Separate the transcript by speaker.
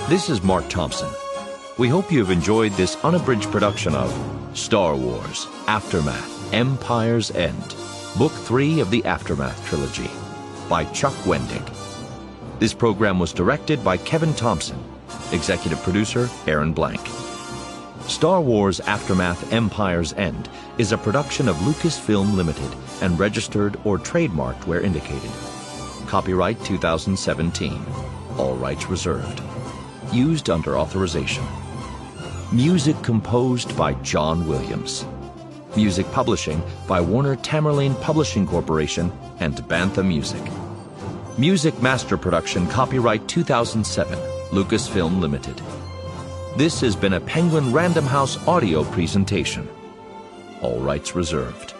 Speaker 1: This is Mark Thompson. We hope you have enjoyed this unabridged production of Star Wars Aftermath Empire's End, Book 3 of the Aftermath Trilogy, by Chuck Wendig. This program was directed by Kevin Thompson, executive producer Aaron Blank. Star Wars Aftermath Empire's End is a production of Lucasfilm Limited and registered or trademarked where indicated. Copyright 2017. All rights reserved. Used under authorization. Music composed by John Williams. Music publishing by Warner Tamerlane Publishing Corporation and Bantha Music. Music master production copyright 2007, Lucasfilm Limited. This has been a Penguin Random House audio presentation. All rights reserved.